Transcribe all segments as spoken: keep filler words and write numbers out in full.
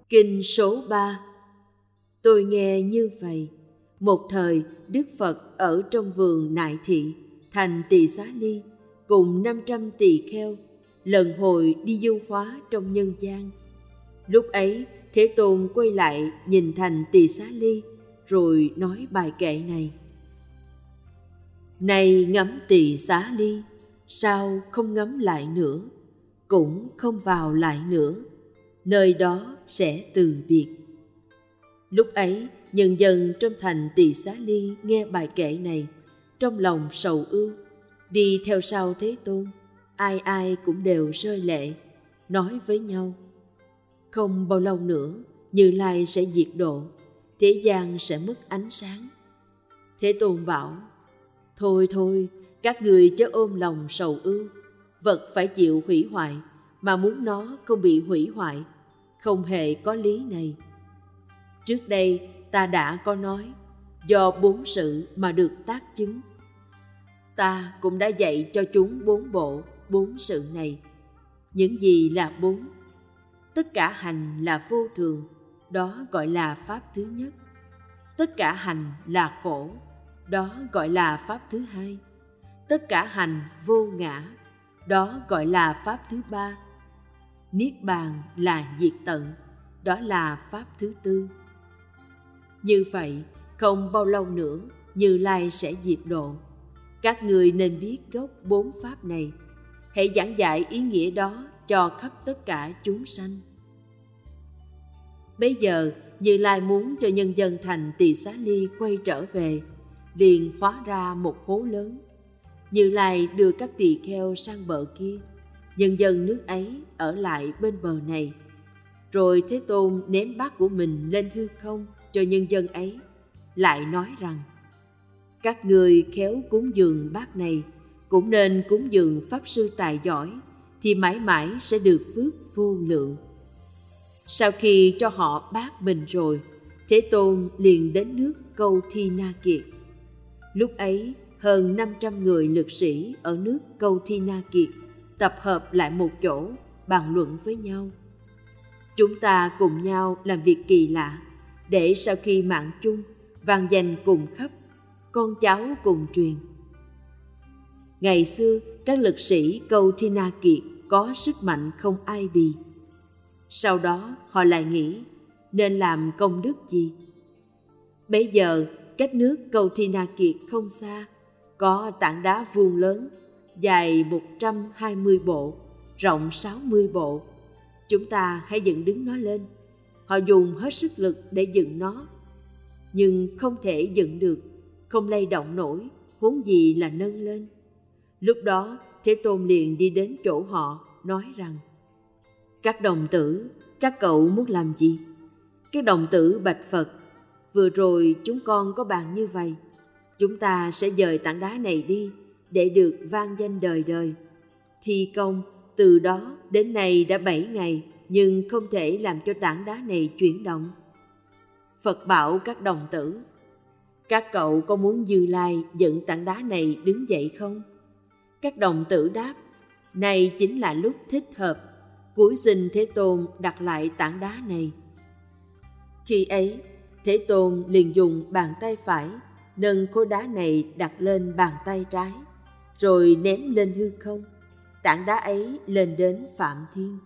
Kinh số ba. Tôi nghe như vậy, một thời Đức Phật ở trong vườn Nại Thị, thành Tỳ Xá Ly, cùng năm trăm tỳ kheo, lần hồi đi du hóa trong nhân gian. Lúc ấy, Thế Tôn quay lại nhìn thành Tỳ Xá Ly, rồi nói bài kệ này. Này ngắm Tỳ Xá Ly, sao không ngắm lại nữa, cũng không vào lại nữa, nơi đó sẽ từ biệt. Lúc ấy, nhân dân trong thành Tỳ Xá Ly nghe bài kệ này, trong lòng sầu ưu, đi theo sau Thế Tôn, ai ai cũng đều rơi lệ, nói với nhau: không bao lâu nữa, Như Lai sẽ diệt độ, thế gian sẽ mất ánh sáng. Thế Tôn bảo: thôi thôi, các người chớ ôm lòng sầu ưu, vật phải chịu hủy hoại, mà muốn nó không bị hủy hoại, không hề có lý này. Trước đây ta đã có nói, do bốn sự mà được tác chứng. Ta cũng đã dạy cho chúng bốn bộ, bốn sự này. Những gì là bốn? Tất cả hành là vô thường, đó gọi là pháp thứ nhất. Tất cả hành là khổ, đó gọi là pháp thứ hai. Tất cả hành vô ngã, đó gọi là pháp thứ ba. Niết bàn là diệt tận, đó là pháp thứ tư. Như vậy, không bao lâu nữa, Như Lai sẽ diệt độ. Các người nên biết gốc bốn pháp này, hãy giảng dạy ý nghĩa đó cho khắp tất cả chúng sanh. Bây giờ, Như Lai muốn cho nhân dân thành Tỳ Xá Ly quay trở về, liền hóa ra một hố lớn. Như Lai đưa các tỳ kheo sang bờ kia, nhân dân nước ấy ở lại bên bờ này. Rồi Thế Tôn ném bát của mình lên hư không cho nhân dân ấy, lại nói rằng: các người khéo cúng dường bát này, cũng nên cúng dường pháp sư tài giỏi, thì mãi mãi sẽ được phước vô lượng. Sau khi cho họ bát mình rồi, Thế Tôn liền đến nước Câu Thi Na Kiệt. Lúc ấy, hơn năm trăm người lực sĩ ở nước Câu Thi Na Kiệt tập hợp lại một chỗ, bàn luận với nhau. Chúng ta cùng nhau làm việc kỳ lạ, để sau khi mạng chung, vang danh cùng khắp, con cháu cùng truyền. Ngày xưa, các lực sĩ Câu Thi Na Kiệt có sức mạnh không ai bì. Sau đó, họ lại nghĩ nên làm công đức gì. Bấy giờ, cách nước Câu Thi Na Kiệt không xa, có tảng đá vuông lớn, dài một trăm hai mươi bộ, rộng sáu mươi bộ. Chúng ta hãy dựng đứng nó lên. Họ dùng hết sức lực để dựng nó, nhưng không thể dựng được, không lay động nổi, huống gì là nâng lên. Lúc đó, Thế Tôn liền đi đến chỗ họ, nói rằng: các đồng tử, các cậu muốn làm gì? Các đồng tử bạch Phật: vừa rồi chúng con có bàn như vậy, chúng ta sẽ dời tảng đá này đi, để được vang danh đời đời. Thi công từ đó đến nay đã bảy ngày, nhưng không thể làm cho tảng đá này chuyển động. Phật bảo các đồng tử: các cậu có muốn Như Lai dựng tảng đá này đứng dậy không? Các đồng tử đáp: này chính là lúc thích hợp, cúi xin Thế Tôn đặt lại tảng đá này. Khi ấy, Thế Tôn liền dùng bàn tay phải nâng khối đá này đặt lên bàn tay trái, rồi ném lên hư không. Tảng đá ấy lên đến Phạm Thiên.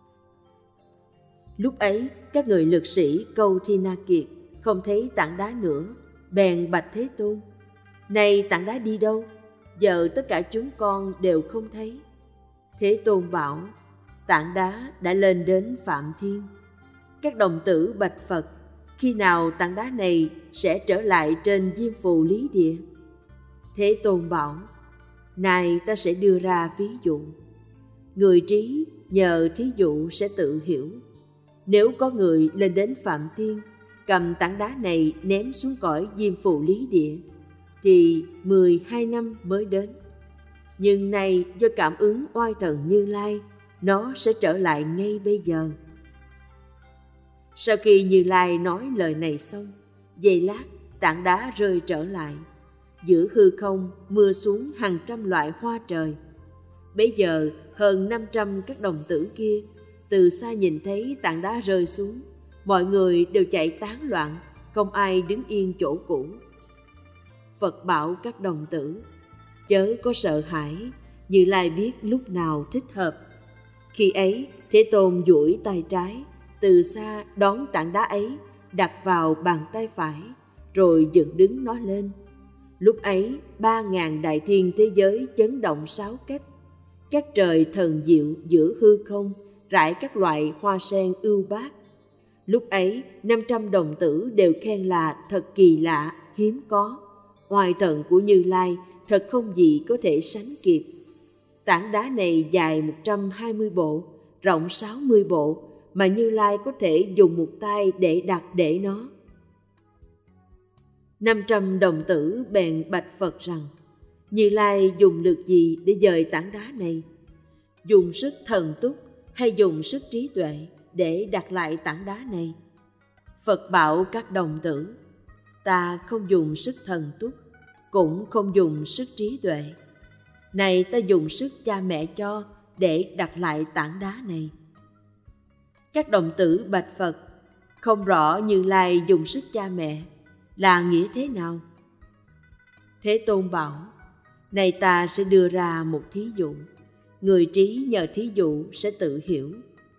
Lúc ấy, các người lực sĩ Câu Thi Na Kiệt không thấy tảng đá nữa, bèn bạch Thế Tôn: này tảng đá đi đâu? Giờ tất cả chúng con đều không thấy. Thế Tôn bảo: tảng đá đã lên đến Phạm Thiên. Các đồng tử bạch Phật: khi nào tảng đá này sẽ trở lại trên Diêm Phù Lý Địa? Thế Tôn bảo: này ta sẽ đưa ra ví dụ. Người trí nhờ thí dụ sẽ tự hiểu. Nếu có người lên đến Phạm Thiên, cầm tảng đá này ném xuống cõi Diêm Phù Lý Địa, thì mười hai năm mới đến. Nhưng nay do cảm ứng oai thần Như Lai, nó sẽ trở lại ngay bây giờ. Sau khi Như Lai nói lời này xong, giây lát tảng đá rơi trở lại. Giữa hư không mưa xuống hàng trăm loại hoa trời. Bấy giờ hơn năm trăm các đồng tử kia từ xa nhìn thấy tảng đá rơi xuống, mọi người đều chạy tán loạn, không ai đứng yên chỗ cũ. Phật bảo các đồng tử, chớ có sợ hãi, Như Lai biết lúc nào thích hợp. Khi ấy, Thế Tôn duỗi tay trái, từ xa đón tảng đá ấy, đặt vào bàn tay phải, rồi dựng đứng nó lên. Lúc ấy, ba ngàn đại thiên thế giới chấn động sáu cách. Các trời thần diệu giữa hư không, rải các loại hoa sen ưu bát. Lúc ấy, năm trăm đồng tử đều khen là thật kỳ lạ, hiếm có. Oai thần của Như Lai thật không gì có thể sánh kịp. Tảng đá này dài một trăm hai mươi bộ, rộng sáu mươi bộ, mà Như Lai có thể dùng một tay để đặt để nó. Năm trăm đồng tử bèn bạch Phật rằng, Như Lai dùng lực gì để dời tảng đá này? Dùng sức thần túc hay dùng sức trí tuệ để đặt lại tảng đá này? Phật bảo các đồng tử, ta không dùng sức thần túc, cũng không dùng sức trí tuệ. Này ta dùng sức cha mẹ cho để đặt lại tảng đá này. Các đồng tử bạch Phật, không rõ Như Lai dùng sức cha mẹ là nghĩa thế nào? Thế Tôn bảo, này ta sẽ đưa ra một thí dụ, người trí nhờ thí dụ sẽ tự hiểu.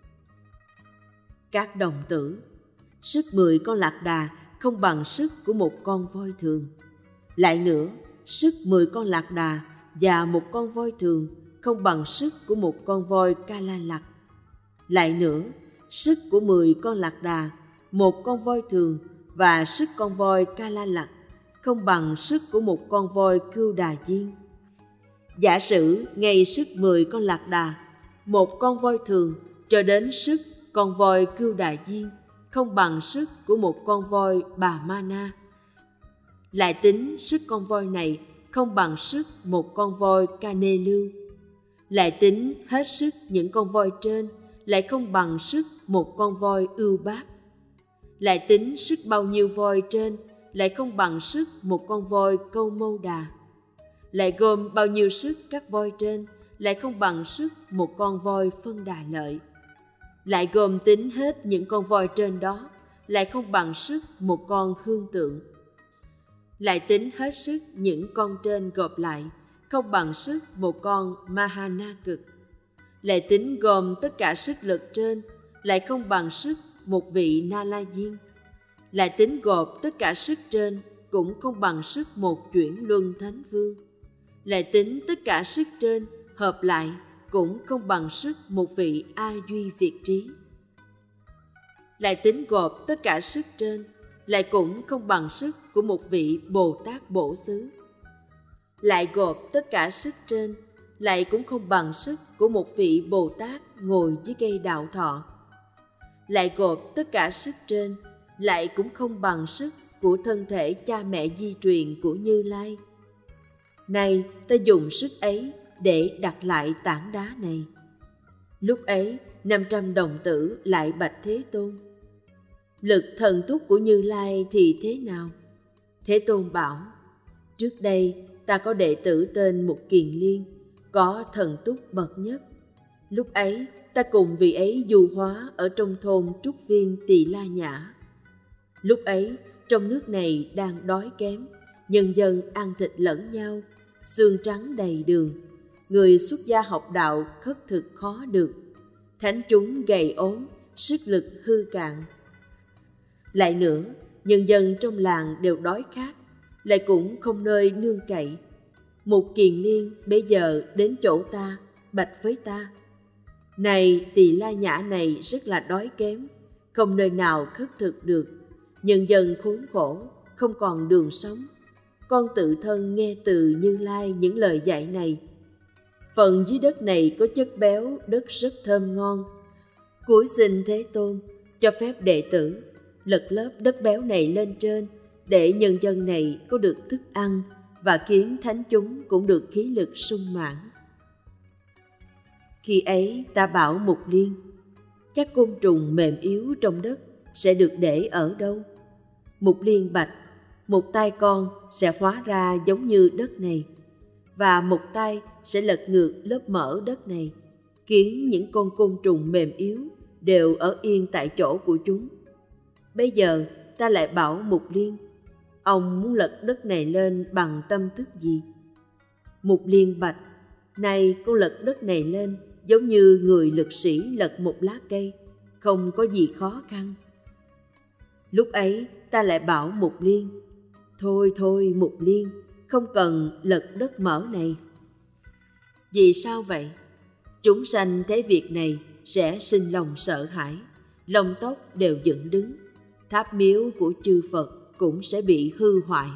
Các đồng tử, sức mười con lạc đà không bằng sức của một con voi thường. Lại nữa, sức mười con lạc đà và một con voi thường không bằng sức của một con voi ca la lặc. Lại nữa, sức của mười con lạc đà, một con voi thường và sức con voi ca la lặc không bằng sức của một con voi cưu đà diên. Giả sử ngay sức mười con lạc đà, một con voi thường cho đến sức con voi cưu đà diên không bằng sức của một con voi bà ma na. Lại tính sức con voi này không bằng sức một con voi ca nê lưu. Lại tính hết sức những con voi trên lại không bằng sức một con voi ưu bát. Lại tính sức bao nhiêu voi trên lại không bằng sức một con voi câu mâu đà. Lại gồm bao nhiêu sức các voi trên lại không bằng sức một con voi phân đà lợi. Lại gồm tính hết những con voi trên đó lại không bằng sức một con hương tượng. Lại tính hết sức những con trên gộp lại không bằng sức một con Mahana cực. Lại tính gồm tất cả sức lực trên lại không bằng sức một vị Na La Diên. Lại tính gộp tất cả sức trên cũng không bằng sức một chuyển luân thánh vương. Lại tính tất cả sức trên hợp lại cũng không bằng sức một vị A Duy Việt Trí. Lại tính gộp tất cả sức trên lại cũng không bằng sức của một vị Bồ Tát Bổ Xứ. Lại gộp tất cả sức trên lại cũng không bằng sức của một vị Bồ Tát ngồi dưới cây đạo thọ. Lại gộp tất cả sức trên lại cũng không bằng sức của thân thể cha mẹ di truyền của Như Lai. Nay ta dùng sức ấy để đặt lại tảng đá này. Lúc ấy năm trăm đồng tử lại bạch Thế Tôn, lực thần túc của Như Lai thì thế nào? Thế Tôn bảo, trước đây ta có đệ tử tên Mục Kiền Liên, có thần túc bậc nhất. Lúc ấy ta cùng vị ấy du hóa ở trong thôn Trúc Viên Tỳ La Nhã. Lúc ấy trong nước này đang đói kém, nhân dân ăn thịt lẫn nhau, xương trắng đầy đường, người xuất gia học đạo khất thực khó được, thánh chúng gầy ốm, sức lực hư cạn. Lại nữa, nhân dân trong làng đều đói khát, lại cũng không nơi nương cậy. Mục Kiền Liên bây giờ đến chỗ ta, bạch với ta, này Tỳ La Nhã này rất là đói kém, không nơi nào khất thực được, nhân dân khốn khổ, không còn đường sống. Con tự thân nghe từ Như Lai những lời dạy này. Phần dưới đất này có chất béo, đất rất thơm ngon. Cúi xin Thế Tôn cho phép đệ tử lật lớp đất béo này lên trên, để nhân dân này có được thức ăn và khiến thánh chúng cũng được khí lực sung mãn. Khi ấy ta bảo Mục Liên, các côn trùng mềm yếu trong đất sẽ được để ở đâu? Mục Liên bạch, một tay con sẽ hóa ra giống như đất này, và một tay sẽ lật ngược lớp mỡ đất này, khiến những con côn trùng mềm yếu đều ở yên tại chỗ của chúng. Bây giờ ta lại bảo Mục Liên, ông muốn lật đất này lên bằng tâm thức gì? Mục Liên bạch, này con lật đất này lên giống như người lực sĩ lật một lá cây, không có gì khó khăn. Lúc ấy ta lại bảo Mục Liên, thôi thôi Mục Liên, không cần lật đất mở này. Vì sao vậy? Chúng sanh thấy việc này sẽ sinh lòng sợ hãi, lông tóc đều dựng đứng, tháp miếu của chư Phật cũng sẽ bị hư hoại.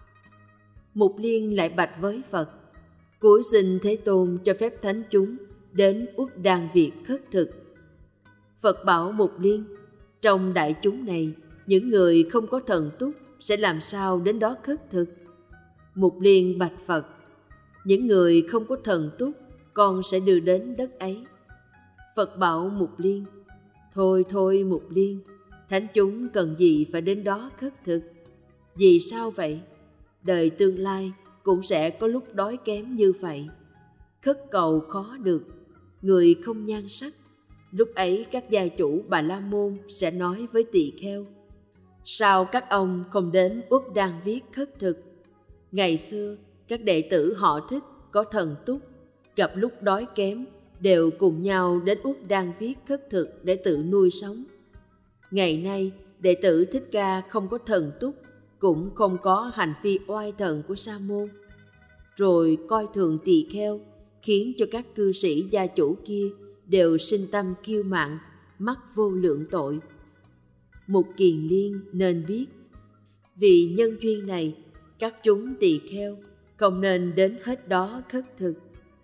Mục Liên lại bạch với Phật, cúi xin Thế Tôn cho phép thánh chúng đến Uất Đan Việt khất thực. Phật bảo Mục Liên, trong đại chúng này, những người không có thần túc sẽ làm sao đến đó khất thực? Mục Liên bạch Phật, những người không có thần túc, con sẽ đưa đến đất ấy. Phật bảo Mục Liên, thôi thôi Mục Liên, thánh chúng cần gì phải đến đó khất thực? Vì sao vậy? Đời tương lai cũng sẽ có lúc đói kém như vậy. Khất cầu khó được, người không nhan sắc. Lúc ấy các gia chủ Bà La Môn sẽ nói với tỳ kheo, sao các ông không đến Uất Đan Viết khất thực? Ngày xưa các đệ tử họ Thích có thần túc, gặp lúc đói kém đều cùng nhau đến Uất Đan Viết khất thực để tự nuôi sống. Ngày nay đệ tử Thích Ca không có thần túc, cũng không có hành vi oai thần của Sa môn, rồi coi thường tỳ kheo, khiến cho các cư sĩ gia chủ kia đều sinh tâm kiêu mạn, mắc vô lượng tội. Mục Kiền Liên nên biết, vì nhân duyên này, các chúng tỳ kheo không nên đến hết đó khất thực.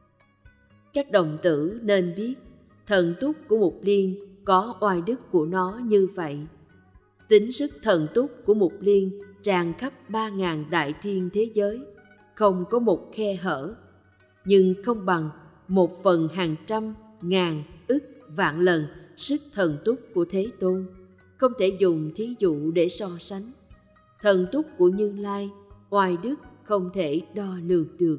Các đồng tử nên biết, thần túc của Mục Liên có oai đức của nó như vậy. Tính sức thần túc của Mục Liên tràn khắp ba ngàn đại thiên thế giới, không có một khe hở, nhưng không bằng một phần hàng trăm, ngàn, ức, vạn lần sức thần túc của Thế Tôn, không thể dùng thí dụ để so sánh. Thần túc của Như Lai, oai đức không thể đo lường được.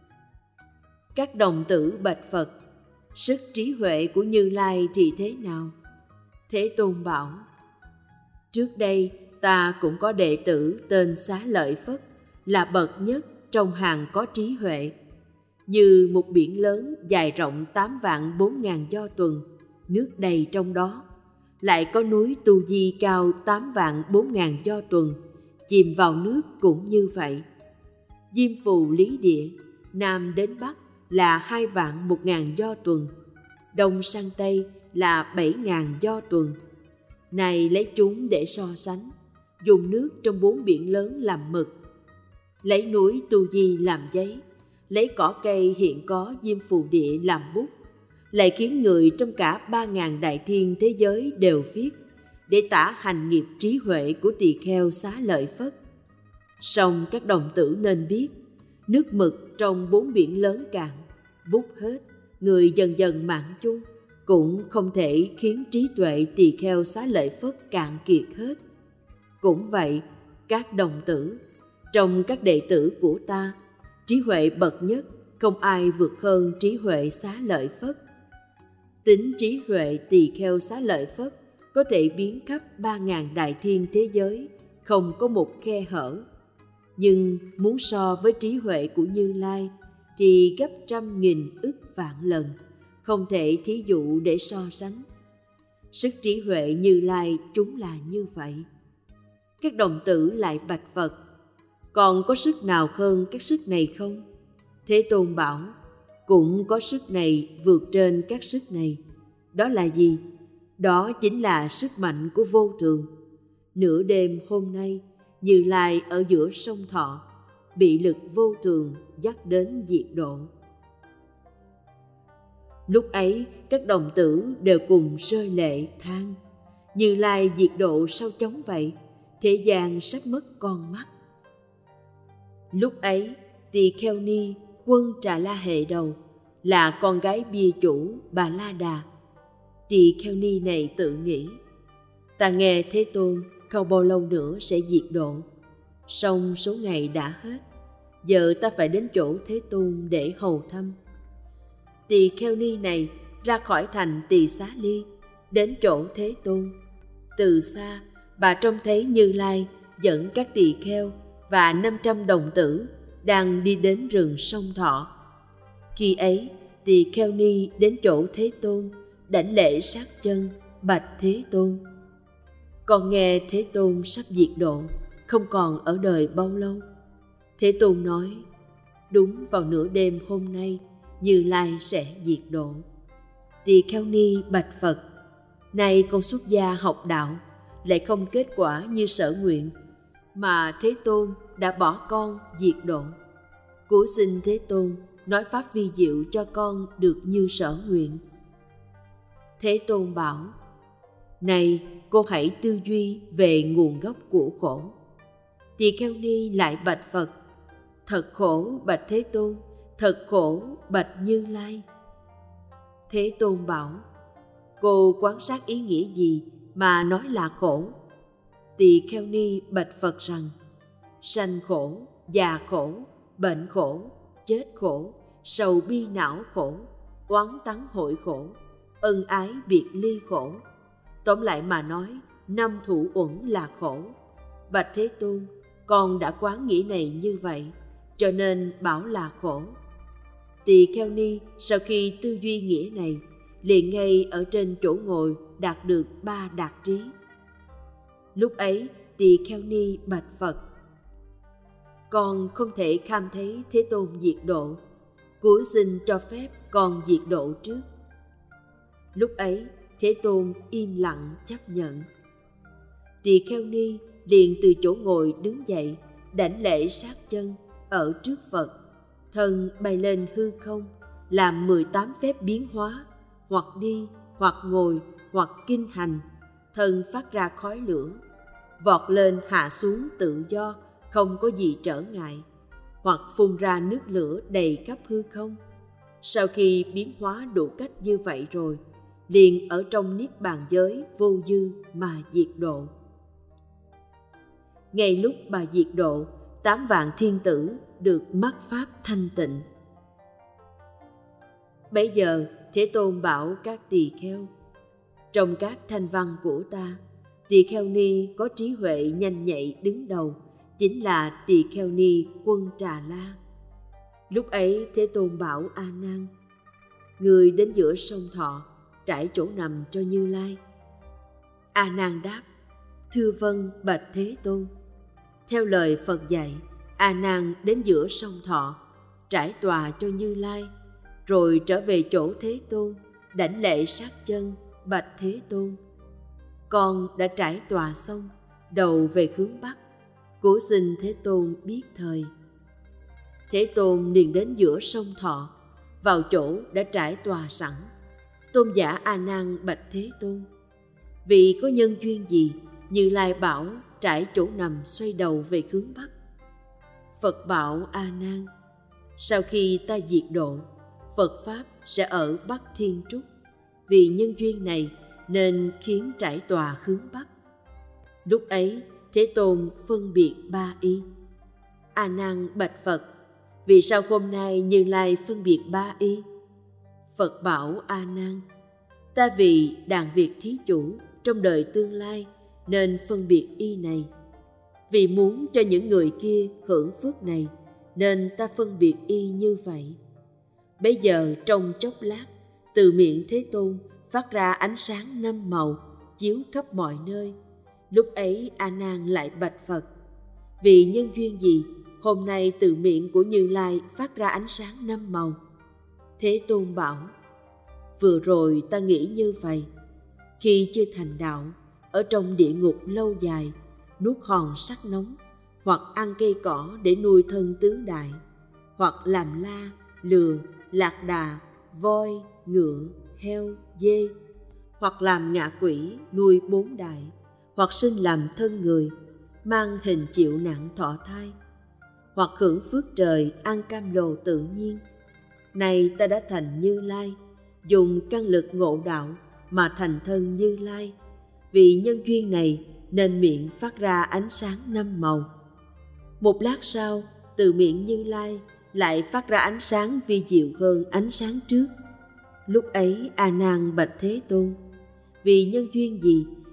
Các đồng tử bạch Phật, sức trí huệ của Như Lai thì thế nào? Thế Tôn bảo, trước đây ta cũng có đệ tử tên Xá Lợi Phất, là bậc nhất trong hàng có trí huệ. Như một biển lớn dài rộng tám vạn bốn ngàn do tuần, nước đầy trong đó. Lại có núi Tu Di cao tám vạn bốn ngàn do tuần, chìm vào nước cũng như vậy. Diêm Phù Lý Địa, Nam đến Bắc là hai vạn một ngàn do tuần, Đông sang Tây là bảy ngàn do tuần. Này lấy chúng để so sánh, dùng nước trong bốn biển lớn làm mực, lấy núi Tu Di làm giấy, lấy cỏ cây hiện có Diêm Phù Địa làm bút, lại khiến người trong cả ba ngàn đại thiên thế giới đều viết, để tả hành nghiệp trí huệ của tỳ kheo Xá Lợi Phất. Song các đồng tử nên biết, nước mực trong bốn biển lớn cạn, bút hết, người dần dần mạn chung, cũng không thể khiến trí tuệ tỳ kheo Xá Lợi Phất cạn kiệt hết. Cũng vậy, các đồng tử, trong các đệ tử của ta, trí huệ bậc nhất không ai vượt hơn trí huệ Xá Lợi Phất. Tính trí huệ tỳ kheo Xá Lợi Phất có thể biến khắp ba ngàn đại thiên thế giới, không có một khe hở. Nhưng muốn so với trí huệ của Như Lai thì gấp trăm nghìn ức vạn lần, không thể thí dụ để so sánh. Sức trí huệ Như Lai chúng là như vậy. Các đồng tử lại bạch Phật, còn có sức nào hơn các sức này không? Thế Tôn bảo, cũng có sức này vượt trên các sức này. Đó là gì? Đó chính là sức mạnh của vô thường. Nửa đêm hôm nay, Như Lai ở giữa sông Thọ, bị lực vô thường dắt đến diệt độ. Lúc ấy, các đồng tử đều cùng rơi lệ than, Như Lai diệt độ sao chóng vậy, thế gian sắp mất con mắt. Lúc ấy, Tỳ Kheo Ni, quân Trà La Hệ Đầu, là con gái bia chủ Bà La Đà. Tỳ Kheo Ni này tự nghĩ, ta nghe Thế Tôn không bao lâu nữa sẽ diệt độ, song số ngày đã hết, giờ ta phải đến chỗ Thế Tôn để hầu thăm. Tỳ Kheo Ni này ra khỏi thành Tỳ Xá Ly, đến chỗ Thế Tôn. Từ xa, bà trông thấy Như Lai dẫn các tỳ kheo và năm trăm đồng tử đang đi đến rừng Sông Thọ. Khi ấy, tỳ kheo ni đến chỗ Thế Tôn, đảnh lễ sát chân, bạch Thế Tôn: con nghe Thế Tôn sắp diệt độ, không còn ở đời bao lâu. Thế Tôn nói: đúng vào nửa đêm hôm nay, Như Lai sẽ diệt độ. Tỳ kheo ni bạch Phật: nay con xuất gia học đạo, lại không kết quả như sở nguyện, mà Thế Tôn đã bỏ con diệt độ. Cúi xin Thế Tôn nói pháp vi diệu cho con được như sở nguyện. Thế Tôn bảo: này, cô hãy tư duy về nguồn gốc của khổ. Tỳ kheo ni lại bạch Phật: thật khổ bạch Thế Tôn, thật khổ bạch Như Lai. Thế Tôn bảo: cô quan sát ý nghĩa gì mà nói là khổ? Tỳ kheo ni bạch Phật rằng: sanh khổ, già khổ, bệnh khổ, chết khổ, sầu bi não khổ, oán tắng hội khổ, ân ái biệt ly khổ. Tóm lại mà nói, năm thủ uẩn là khổ. Bạch Thế Tôn, con đã quán nghĩa này như vậy, cho nên bảo là khổ. Tỳ kheo ni sau khi tư duy nghĩa này, liền ngay ở trên chỗ ngồi đạt được ba đạt trí. Lúc ấy, tỳ kheo ni bạch Phật: con không thể kham thấy Thế Tôn diệt độ, cúi xin cho phép con diệt độ trước. Lúc ấy, Thế Tôn im lặng chấp nhận. Tỳ kheo ni liền từ chỗ ngồi đứng dậy, đảnh lễ sát chân ở trước Phật, thân bay lên hư không, làm mười tám phép biến hóa, hoặc đi, hoặc ngồi, hoặc kinh hành, thân phát ra khói lửa, vọt lên hạ xuống tự do, không có gì trở ngại, hoặc phun ra nước lửa đầy khắp hư không. Sau khi biến hóa đủ cách như vậy rồi, liền ở trong niết bàn giới vô dư mà diệt độ. Ngay lúc bà diệt độ, tám vạn thiên tử được mắc pháp thanh tịnh. Bấy giờ Thế Tôn bảo các tỳ kheo: trong các thanh văn của ta, tỳ kheo ni có trí huệ nhanh nhạy đứng đầu chính là tỳ kheo ni Quân Trà La. Lúc ấy Thế Tôn bảo A Nan: người đến giữa sông Thọ, trải chỗ nằm cho Như Lai. A Nan đáp: thưa vâng bạch Thế Tôn. Theo lời Phật dạy, A Nan đến giữa sông Thọ, trải tòa cho Như Lai, rồi trở về chỗ Thế Tôn, đảnh lễ sát chân, bạch Thế Tôn: con đã trải tòa xong, đầu về hướng Bắc, cúi xin Thế Tôn biết thời. Thế Tôn liền đến giữa sông Thọ, vào chỗ đã trải tòa sẵn. Tôn giả A Nan bạch Thế Tôn: vì có nhân duyên gì Như Lai bảo trải chỗ nằm xoay đầu về hướng Bắc? Phật bảo A Nan: sau khi ta diệt độ, Phật Pháp sẽ ở Bắc Thiên Trúc. Vì nhân duyên này nên khiến trải tòa hướng Bắc. Lúc ấy Thế Tôn phân biệt ba y. A Nan bạch Phật: vì sao hôm nay Như Lai phân biệt ba y? Phật bảo A Nan: ta vì đàn việc thí chủ trong đời tương lai nên phân biệt y này. Vì muốn cho những người kia hưởng phước này nên ta phân biệt y như vậy. Bây giờ trong chốc lát, từ miệng Thế Tôn phát ra ánh sáng năm màu chiếu khắp mọi nơi. Lúc ấy A Nan lại bạch Phật: vì nhân duyên gì hôm nay từ miệng của Như Lai phát ra ánh sáng năm màu? Thế Tôn bảo: vừa rồi ta nghĩ như vậy. Khi chưa thành đạo, ở trong địa ngục lâu dài, nuốt hòn sắt nóng, hoặc ăn cây cỏ để nuôi thân tứ đại, hoặc làm la, lừa, lạc đà, voi, ngựa, heo, dê, hoặc làm ngạ quỷ nuôi bốn đại, hoặc sinh làm thân người, mang hình chịu nặng thọ thai, hoặc hưởng phước trời ăn cam lồ tự nhiên. Này ta đã thành Như Lai, dùng căn lực ngộ đạo mà thành thân Như Lai. Vì nhân duyên này nên miệng phát ra ánh sáng năm màu. Một lát sau, từ miệng Như Lai lại phát ra ánh sáng vi diệu hơn ánh sáng trước. Lúc ấy A Nan bạch Thế Tôn: vì nhân duyên gì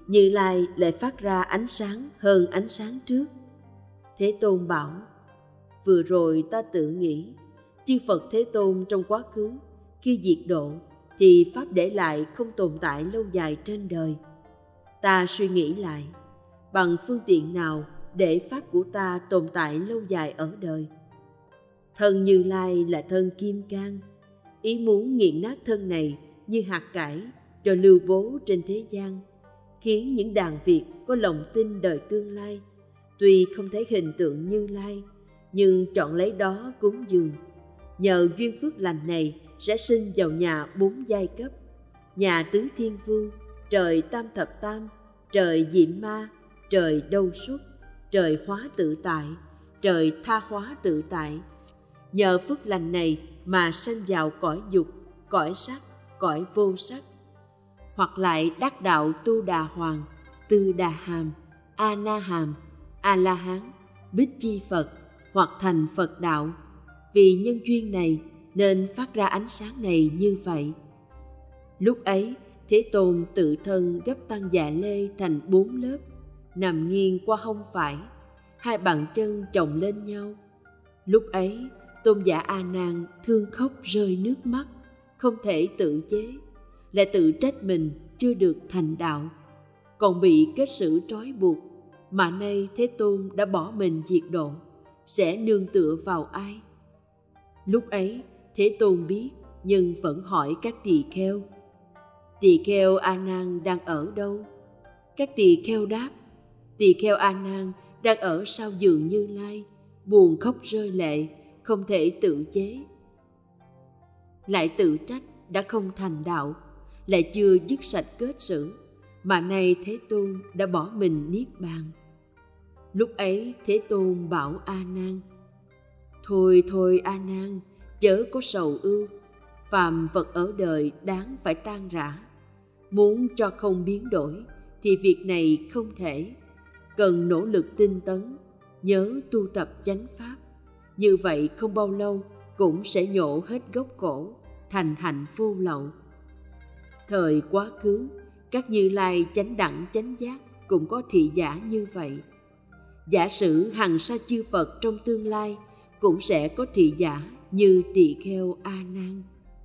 Như Lai lại phát ra ánh sáng hơn ánh sáng trước. Thế Tôn bảo, vừa rồi ta tự nghĩ, chư Phật Thế Tôn trong quá khứ, khi diệt độ, thì Pháp để lại không tồn tại lâu dài trên đời. Ta suy nghĩ lại, bằng phương tiện nào để Pháp của ta tồn tại lâu dài ở đời? Thân Như Lai là thân kim cang, ý muốn nghiền nát thân này như hạt cải rồi lưu bố trên thế gian, khiến những đàn Việt có lòng tin đời tương lai, tuy không thấy hình tượng Như Lai, nhưng chọn lấy đó cúng dường. Nhờ duyên phước lành này sẽ sinh vào nhà bốn giai cấp: nhà tứ thiên vương, trời tam thập tam, trời diệm ma, trời đâu xuất, trời hóa tự tại, trời tha hóa tự tại. Nhờ phước lành này mà sanh vào cõi dục, cõi sắc, cõi vô sắc. Hoặc lại đắc đạo Tu Đà Hoàng, Tư Đà Hàm, A Na Hàm, A La Hán, Bích Chi Phật, hoặc thành Phật đạo. Vì nhân duyên này nên phát ra ánh sáng này như vậy. Lúc ấy Thế Tôn tự thân gấp tăng dạ lê thành bốn lớp, nằm nghiêng qua hông phải, hai bàn chân chồng lên nhau. Lúc ấy Tôn giả A Nan thương khóc rơi nước mắt, không thể tự chế, lại tự trách mình chưa được thành đạo, còn bị kết xử trói buộc, mà nay Thế Tôn đã bỏ mình diệt độ, sẽ nương tựa vào ai? Lúc ấy Thế Tôn biết, nhưng vẫn hỏi các tỳ kheo: tỳ kheo A Nan đang ở đâu? Các tỳ kheo đáp: tỳ kheo A Nan đang ở sau giường Như Lai, buồn khóc rơi lệ, không thể tự chế. Lại tự trách đã không thành đạo, lại chưa dứt sạch kết xử, mà nay Thế Tôn đã bỏ mình niết bàn. Lúc ấy Thế Tôn bảo A Nan: thôi thôi A Nan, chớ có sầu ưu, phàm vật ở đời đáng phải tan rã. Muốn cho không biến đổi thì việc này không thể, cần nỗ lực tinh tấn, nhớ tu tập chánh pháp. Như vậy không bao lâu cũng sẽ nhổ hết gốc khổ, thành hạnh vô lậu. Thời quá khứ, các Như Lai chánh đẳng chánh giác cũng có thị giả như vậy. Giả sử hằng sa chư Phật trong tương lai cũng sẽ có thị giả như tỳ kheo A Nan.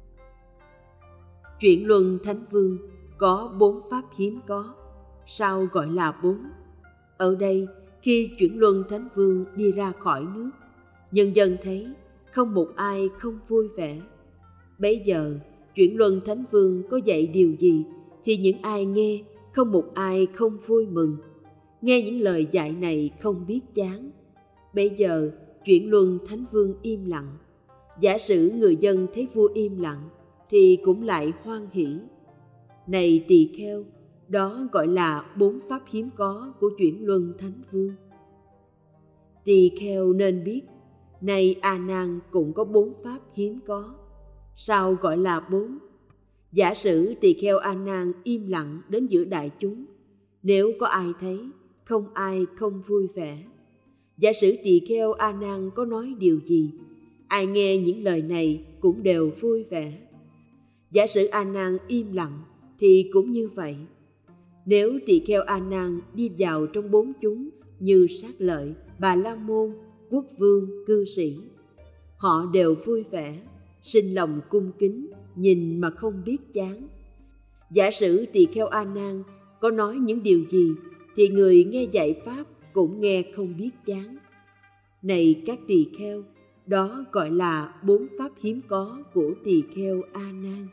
Chuyển luân Thánh Vương có bốn pháp hiếm có, sao gọi là bốn? Ở đây, khi Chuyển luân Thánh Vương đi ra khỏi nước, nhân dân thấy không một ai không vui vẻ. Bấy giờ Chuyển luân Thánh Vương có dạy điều gì thì những ai nghe không một ai không vui mừng. Nghe những lời dạy này không biết chán. Bấy giờ Chuyển luân Thánh Vương im lặng. Giả sử người dân thấy vua im lặng thì cũng lại hoan hỉ. Này tỳ kheo, đó gọi là bốn pháp hiếm có của Chuyển luân Thánh Vương. Tỳ kheo nên biết, này A Nan cũng có bốn pháp hiếm có. Sao gọi là bốn? Giả sử tỳ kheo A Nan im lặng đến giữa đại chúng, nếu có ai thấy, không ai không vui vẻ. Giả sử tỳ kheo A Nan có nói điều gì, ai nghe những lời này cũng đều vui vẻ. Giả sử A Nan im lặng thì cũng như vậy. Nếu tỳ kheo A Nan đi vào trong bốn chúng như Sát Lợi, Bà La Môn, Quốc Vương, Cư Sĩ, họ đều vui vẻ, sinh lòng cung kính, nhìn mà không biết chán. Giả sử tỳ kheo A Nan có nói những điều gì thì người nghe dạy pháp cũng nghe không biết chán. Này các tỳ kheo, đó gọi là bốn pháp hiếm có của tỳ kheo A Nan.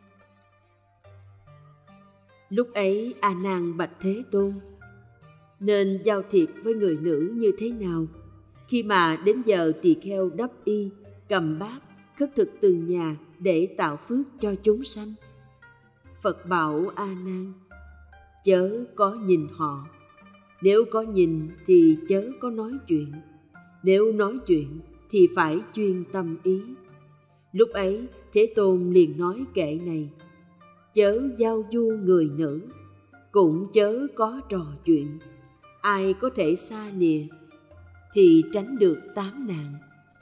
Lúc ấy A Nan bạch Thế Tôn: nên giao thiệp với người nữ như thế nào? Khi mà đến giờ tỳ kheo đắp y, cầm bát, khất thực từng nhà để tạo phước cho chúng sanh. Phật bảo A Nan: chớ có nhìn họ. Nếu có nhìn thì chớ có nói chuyện. Nếu nói chuyện thì phải chuyên tâm ý. Lúc ấy Thế Tôn liền nói kệ này: chớ giao du người nữ, cũng chớ có trò chuyện. Ai có thể xa lìa thì tránh được tám nạn.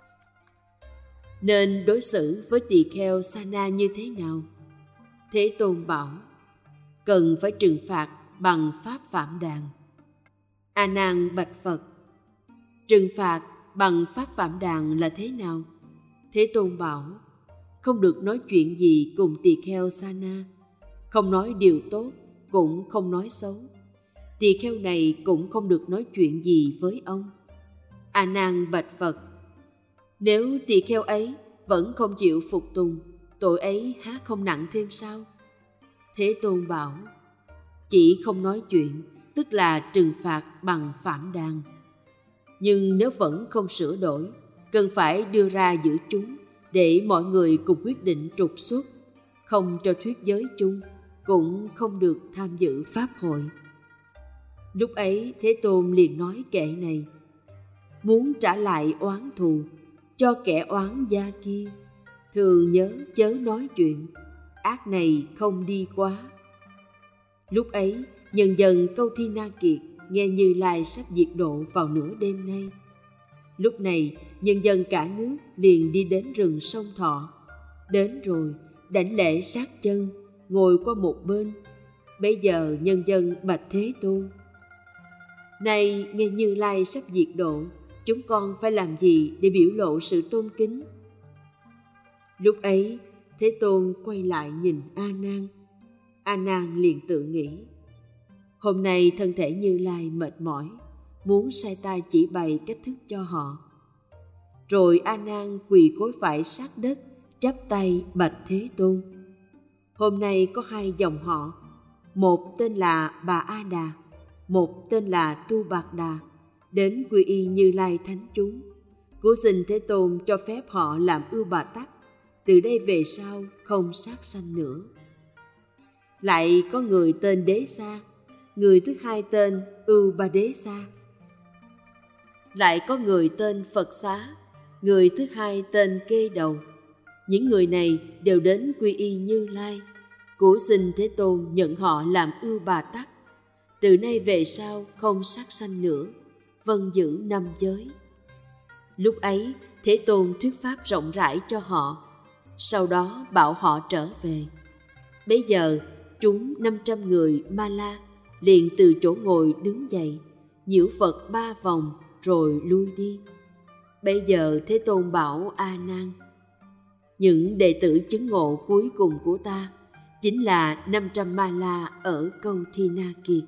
Nên đối xử với tỳ kheo Sa Na như thế nào? Thế Tôn bảo: cần phải trừng phạt bằng pháp Phạm Đàn. A Nan bạch Phật: trừng phạt bằng pháp Phạm Đàn là thế nào? Thế Tôn bảo: không được nói chuyện gì cùng tỳ kheo Sa Na, không nói điều tốt, cũng không nói xấu. Tỳ kheo này cũng không được nói chuyện gì với ông. A Nan bạch Phật: nếu tỳ kheo ấy vẫn không chịu phục tùng, tội ấy há không nặng thêm sao? Thế Tôn bảo: chỉ không nói chuyện tức là trừng phạt bằng Phạm Đàn. Nhưng nếu vẫn không sửa đổi, cần phải đưa ra giữa chúng để mọi người cùng quyết định trục xuất, không cho thuyết giới chung, cũng không được tham dự pháp hội. Lúc ấy Thế Tôn liền nói kệ này: muốn trả lại oán thù cho kẻ oán gia kia, thường nhớ chớ nói chuyện, ác này không đi quá. Lúc ấy nhân dân Câu Thi Na Kiệt nghe Như Lai sắp diệt độ vào nửa đêm nay. Lúc này nhân dân cả nước liền đi đến rừng Sông Thọ. Đến rồi đảnh lễ sát chân, ngồi qua một bên. Bây giờ nhân dân bạch Thế Tôn: này nghe Như Lai sắp diệt độ, chúng con phải làm gì để biểu lộ sự tôn kính? Lúc ấy Thế Tôn quay lại nhìn A Nan. A Nan liền tự nghĩ: hôm nay thân thể Như Lai mệt mỏi, muốn sai tai chỉ bày cách thức cho họ. Rồi A Nan quỳ gối phải sát đất, chắp tay bạch Thế Tôn: hôm nay có hai dòng họ, một tên là Bà A Đà, một tên là Tu Bạc Đà, đến quy y Như Lai thánh chúng. Cố xin Thế Tôn cho phép họ làm ưu bà tắc, từ đây về sau không sát sanh nữa. Lại có người tên Đế Sa, người thứ hai tên Ưu Ba Đế Sa. Lại có người tên Phật Xá, người thứ hai tên Kê Đầu. Những người này đều đến quy y Như Lai. Cố xin Thế Tôn nhận họ làm ưu bà tắc, từ nay về sau không sát sanh nữa, vâng giữ năm giới. Lúc ấy Thế Tôn thuyết pháp rộng rãi cho họ, sau đó bảo họ trở về. Bấy giờ chúng năm trăm người Ma La liền từ chỗ ngồi đứng dậy, nhiễu Phật ba vòng rồi lui đi. Bây giờ Thế Tôn bảo A Nan: những đệ tử chứng ngộ cuối cùng của ta chính là năm trăm Ma La ở Câu Thi Na Kiệt.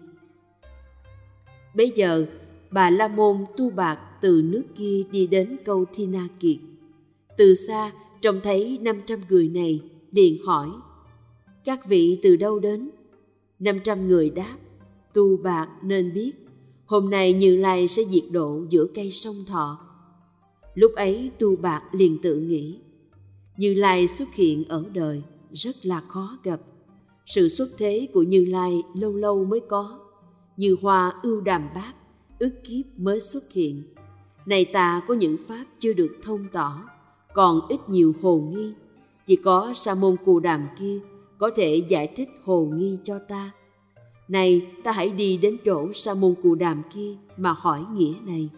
Bây giờ Bà La Môn Tu Bạc từ nước kia đi đến Câu Thi Na Kiệt. Từ xa trông thấy năm trăm người này, liền hỏi: các vị từ đâu đến? Năm trăm người đáp: Tu Bạc nên biết, hôm nay Như Lai sẽ diệt độ giữa cây Sông Thọ. Lúc ấy Tu Bạc liền tự nghĩ: Như Lai xuất hiện ở đời rất là khó gặp. Sự xuất thế của Như Lai lâu lâu mới có, như hoa ưu đàm bát, ức kiếp mới xuất hiện. Này ta có những pháp chưa được thông tỏ, còn ít nhiều hồ nghi. Chỉ có Sa môn Cù Đàm kia có thể giải thích hồ nghi cho ta. Này ta hãy đi đến chỗ Sa môn Cù Đàm kia mà hỏi nghĩa này.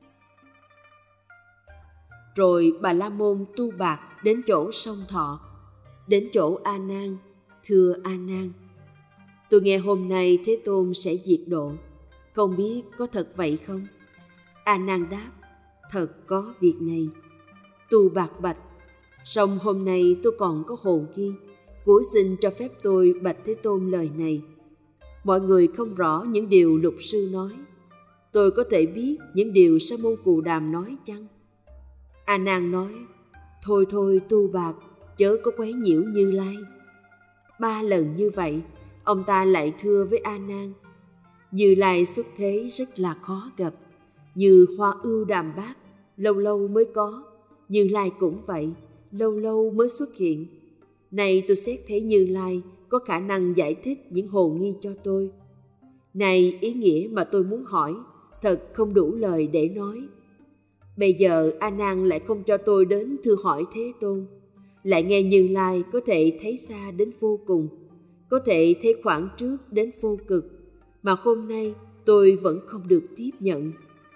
Rồi Bà La Môn Tu Bạc đến chỗ Sông Thọ, đến chỗ A Nan, thưa A Nan: tôi nghe hôm nay Thế Tôn sẽ diệt độ, không biết có thật vậy không? A Nan đáp: thật có việc này. Tu Bạc bạch: song hôm nay tôi còn có hồ nghi, cố xin cho phép tôi bạch Thế Tôn lời này. Mọi người không rõ những điều lục sư nói, tôi có thể biết những điều Sa môn Cù Đàm nói chăng? A Nan nói: thôi thôi Tu Bạc, chớ có quấy nhiễu Như Lai. Ba lần như vậy, ông ta lại thưa với A Nan: Như Lai xuất thế rất là khó gặp, như hoa ưu đàm bát, lâu lâu mới có. Như Lai cũng vậy, lâu lâu mới xuất hiện. Này tôi xét thấy Như Lai có khả năng giải thích những hồ nghi cho tôi. Này ý nghĩa mà tôi muốn hỏi, thật không đủ lời để nói. Bây giờ A Nan lại không cho tôi đến thưa hỏi Thế Tôn, lại nghe Như Lai có thể thấy xa đến vô cùng, có thể thấy khoảng trước đến vô cực, mà hôm nay tôi vẫn không được tiếp nhận.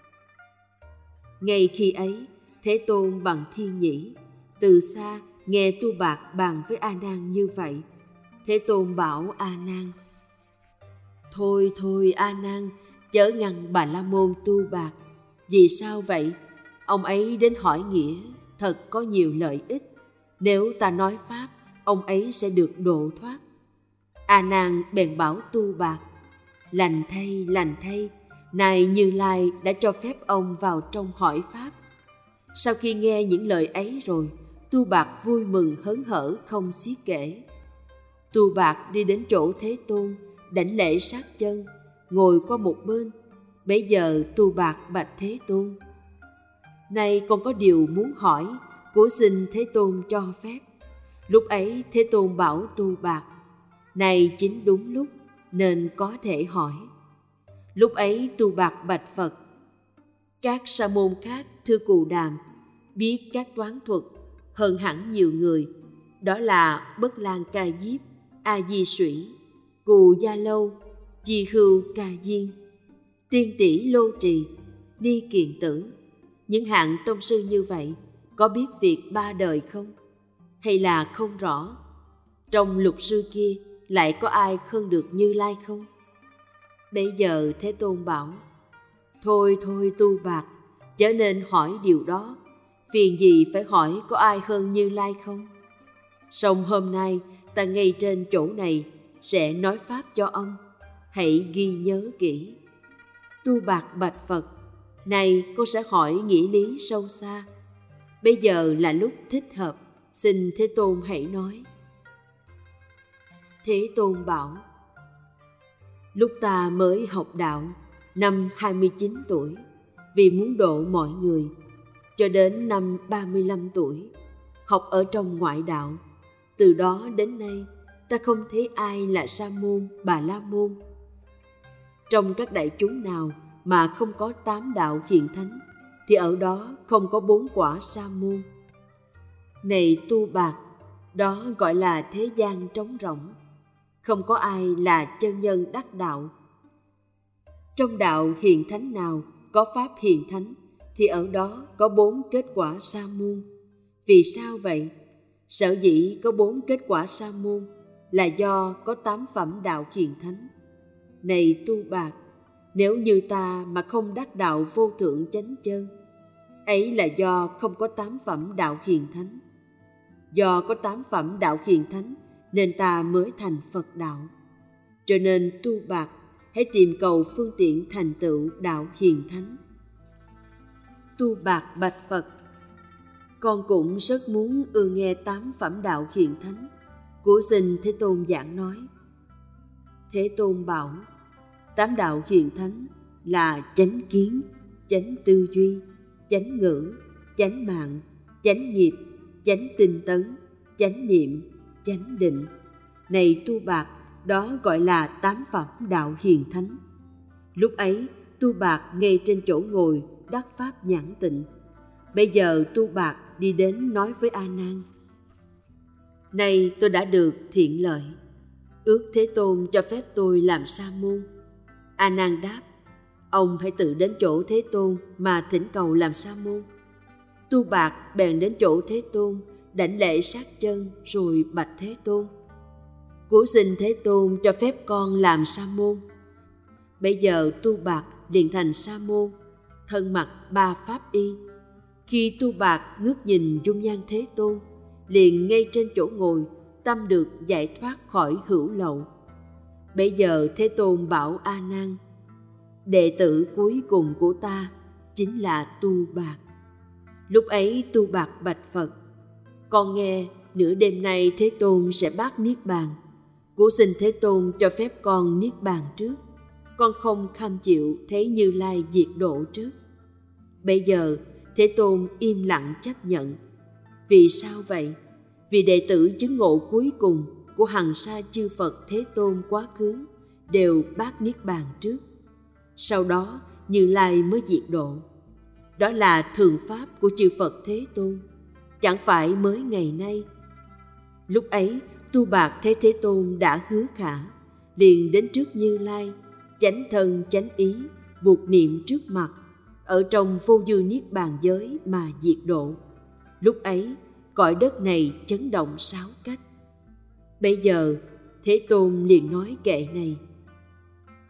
Ngay khi ấy, Thế Tôn bằng thiên nhĩ, từ xa nghe Tu Bạc bàn với A Nan như vậy. Thế Tôn bảo A Nan: Thôi thôi A Nan, chớ ngăn Bà La Môn Tu Bạc. Vì sao vậy? Ông ấy đến hỏi nghĩa, thật có nhiều lợi ích. Nếu ta nói pháp, ông ấy sẽ được độ thoát. A Nan bèn bảo Tu Bạc: Lành thay, lành thay, này Như Lai đã cho phép ông vào trong hỏi pháp. Sau khi nghe những lời ấy rồi, Tu Bạc vui mừng hớn hở không xiết kể. Tu Bạc đi đến chỗ Thế Tôn, đảnh lễ sát chân, ngồi qua một bên. Bấy giờ Tu Bạc bạch Thế Tôn: Này con có điều muốn hỏi, cố xin Thế Tôn cho phép. Lúc ấy Thế Tôn bảo Tu Bạc: Này chính đúng lúc, nên có thể hỏi. Lúc ấy Tu Bạc bạch Phật: Các sa môn khác thưa Cù Đàm, biết các toán thuật hơn hẳn nhiều người, đó là Bất Lan Ca Diếp, A Di Sủy, Cù Gia Lâu, Di Khưu Ca Diên, Tiên Tỷ Lô Trì, Ni Kiền Tử. Những hạng tông sư như vậy có biết việc ba đời không? Hay là không rõ? Trong lục sư kia lại có ai hơn được Như Lai không? Bây giờ Thế Tôn bảo: Thôi thôi Tu Bạc, chớ nên hỏi điều đó. Phiền gì phải hỏi có ai hơn Như Lai không? Song hôm nay ta ngay trên chỗ này sẽ nói pháp cho ông, hãy ghi nhớ kỹ. Tu Bạc bạch Phật: Này con sẽ hỏi nghĩa lý sâu xa. Bây giờ là lúc thích hợp, xin Thế Tôn hãy nói. Thế Tôn bảo: Lúc ta mới học đạo, năm hai mươi chín tuổi, vì muốn độ mọi người, cho đến năm ba mươi lăm tuổi, học ở trong ngoại đạo. Từ đó đến nay, ta không thấy ai là Sa môn, Bà La môn. Trong các đại chúng nào mà không có tám đạo hiền thánh, thì ở đó không có bốn quả Sa môn. Này Tu Bạc, đó gọi là thế gian trống rỗng, không có ai là chân nhân đắc đạo. Trong đạo hiền thánh nào có pháp hiền thánh, thì ở đó có bốn kết quả Sa môn. Vì sao vậy? Sở dĩ có bốn kết quả Sa môn là do có tám phẩm đạo hiền thánh. Này Tu Bạc, nếu như ta mà không đắc đạo vô thượng chánh chân, ấy là do không có tám phẩm đạo hiền thánh. Do có tám phẩm đạo hiền thánh nên ta mới thành Phật đạo. Cho nên Tu Bạc, hãy tìm cầu phương tiện thành tựu đạo hiền thánh. Tu Bạc bạch Phật: Con cũng rất muốn ưa nghe tám phẩm đạo hiền thánh, của xin Thế Tôn giảng nói. Thế Tôn bảo: Tám đạo hiền thánh là chánh kiến, chánh tư duy, chánh ngữ, chánh mạng, chánh nghiệp, chánh tinh tấn, chánh niệm, chánh định. Này Tu Bạc, đó gọi là tám phẩm đạo hiền thánh. Lúc ấy Tu Bạc ngay trên chỗ ngồi đắc pháp nhãn tịnh. Bây giờ Tu Bạc đi đến nói với A Nan: Này tôi đã được thiện lợi, ước Thế Tôn cho phép tôi làm sa môn. A Nan đáp: Ông hãy tự đến chỗ Thế Tôn mà thỉnh cầu làm sa môn. Tu Bạc bèn đến chỗ Thế Tôn, đảnh lễ sát chân rồi bạch Thế Tôn: Cúi xin Thế Tôn cho phép con làm sa môn. Bây giờ Tu Bạc liền thành sa môn, thân mặc ba pháp y. Khi Tu Bạc ngước nhìn dung nhan Thế Tôn, liền ngay trên chỗ ngồi, tâm được giải thoát khỏi hữu lậu. Bây giờ Thế Tôn bảo A Nan: Đệ tử cuối cùng của ta chính là Tu Bạc. Lúc ấy Tu Bạc bạch Phật: Con nghe nửa đêm nay Thế Tôn sẽ bát niết bàn, cố xin Thế Tôn cho phép con niết bàn trước. Con không kham chịu thấy Như Lai diệt độ trước. Bây giờ Thế Tôn im lặng chấp nhận. Vì sao vậy? Vì đệ tử chứng ngộ cuối cùng của hằng sa chư Phật Thế Tôn quá khứ đều bát niết bàn trước, sau đó Như Lai mới diệt độ. Đó là thường pháp của chư Phật Thế Tôn, chẳng phải mới ngày nay. Lúc ấy Tu Bạc thấy Thế Tôn đã hứa khả, liền đến trước Như Lai, chánh thân chánh ý, buộc niệm trước mặt, ở trong vô dư niết bàn giới mà diệt độ. Lúc ấy cõi đất này chấn động sáu cách. Bây giờ Thế Tôn liền nói kệ này: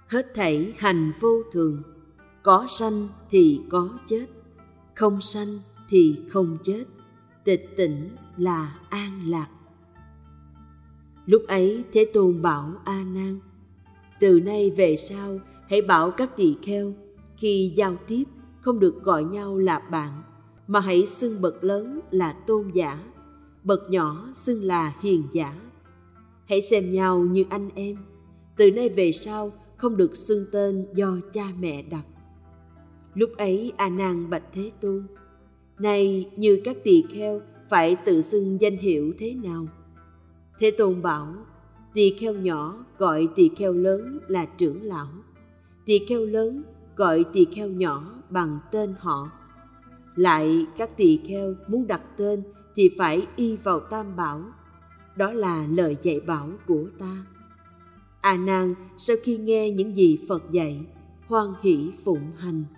Hết thảy hành vô thường, có sanh thì có chết, không sanh thì không chết, tịch tỉnh là an lạc. Lúc ấy Thế Tôn bảo A Nan: từ nay về sau hãy bảo các tỳ kheo khi giao tiếp không được gọi nhau là bạn, mà hãy xưng bậc lớn là tôn giả, bậc nhỏ xưng là hiền giả. Hãy xem nhau như anh em. Từ nay về sau không được xưng tên do cha mẹ đặt. Lúc ấy A Nan bạch Thế Tôn: này, như các tỳ kheo phải tự xưng danh hiệu thế nào? Thế Tôn bảo: tỳ kheo nhỏ gọi tỳ kheo lớn là trưởng lão, tỳ kheo lớn gọi tỳ kheo nhỏ bằng tên họ. Lại các tỳ kheo muốn đặt tên thì phải y vào Tam Bảo. Đó là lời dạy bảo của ta. A Nan sau khi nghe những gì Phật dạy, hoan hỷ phụng hành.